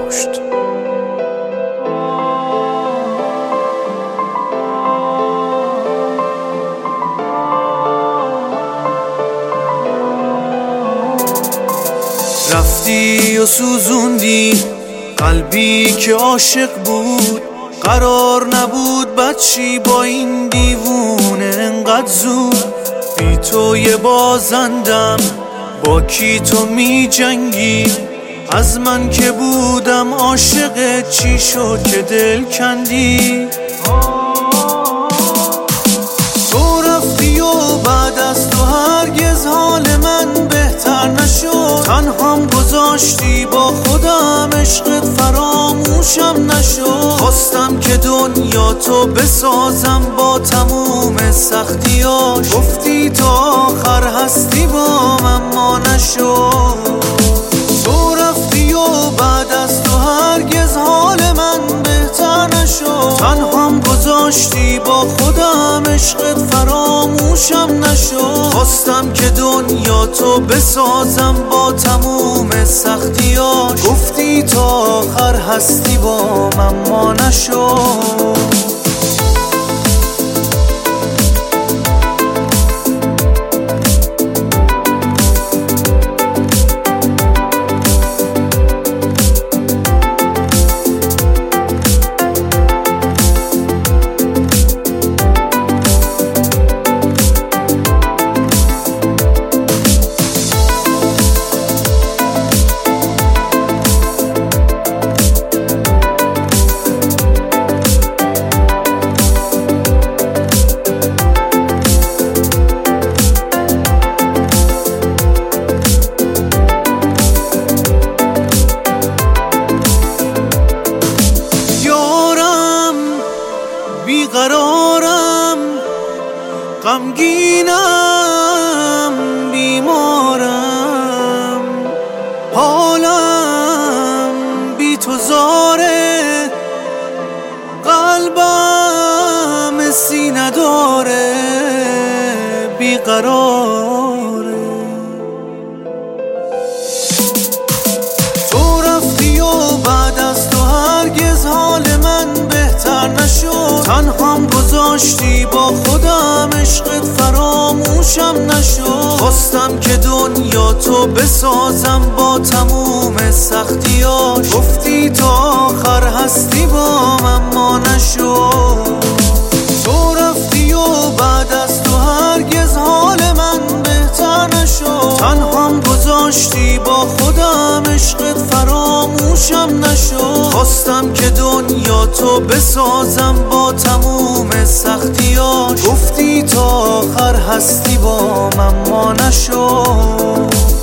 کشت. رفتی و سوزوندی قلبی که عاشق بود، قرار نبود بچی با این دیوونه انقدر زود. بی تو یه بازندم، با کی تو می جنگی؟ از من که بودم عاشق چی شد که دل کندی؟ تو رفتی و بعد از تو هرگز حال من بهتر نشد. تنهام گذاشتی با خودم، عشقت فراموشم نشد. خواستم که دنیا تو بسازم با تموم سختیاش. گفتی تا آخر هستی با من، ما نشد. تو رفتی و بعد از تو هرگز حال من بهتر نشد. تنهام گذاشتی با خودم، عشقت فراموشم نشد. خواستم که دنیا تو بسازم با تموم سختیاش. گفتی تا آخر هستی با من، ما نشد. بیقرارم، غمگینم، بیمارم، حالم بی تو زاره، قلبم سینه داره، بیقراره. تو رفتی و بعد از تو هرگز حال من بهتر نشد. تنهام گذاشتی با خودم، عشقت فراموشم نشد. خواستم که دنیا تو بسازم با تموم سختیاش. گفتی تا آخر هستی با من، ما نشد. تو رفتی و بعد از تو هرگز حال من بهتر نشد. تنهام گذاشتی با خودم، عشقت فراموشم نشد. خواستم که دنیا تو بسازم با تموم سختیاش. گفتی تا آخر هستی با من، ما نشد.